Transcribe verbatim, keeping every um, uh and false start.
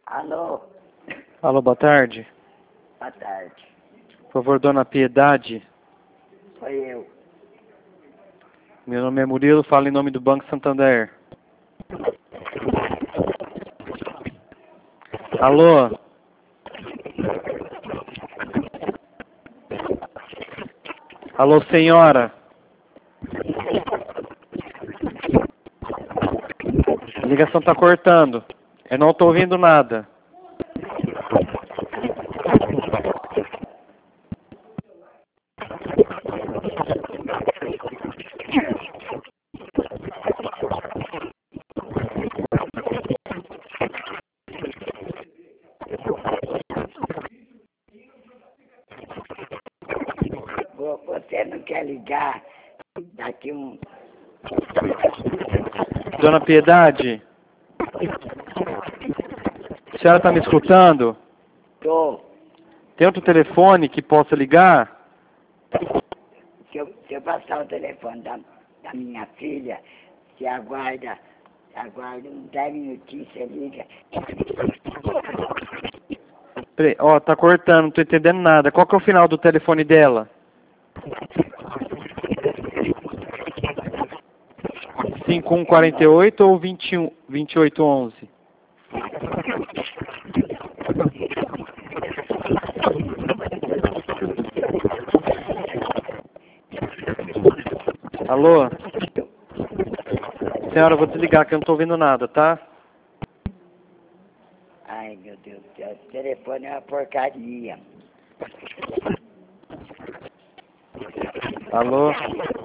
Alô? Alô, boa tarde. Boa tarde. Por favor, dona Piedade. Sou eu. Meu nome é Murilo, falo em nome do Banco Santander. Alô? Alô, senhora? A ligação tá cortando. Eu não tô ouvindo nada. Vo- Você não quer ligar daqui um... Dona Piedade? A senhora tá me escutando? Tô. Tem outro telefone que possa ligar? Se eu, se eu passar o telefone da, da minha filha, se aguarda, aguarda uns dez minutinhos, você liga. Pre- Ó, tá cortando, não tô entendendo nada. Qual que é o final do telefone dela? cinco um quatro oito ou vinte e um, vinte e oito onze? Alô? Senhora, eu vou desligar que eu não tô ouvindo nada, tá? Ai, meu Deus do céu, esse telefone é uma porcaria. Alô?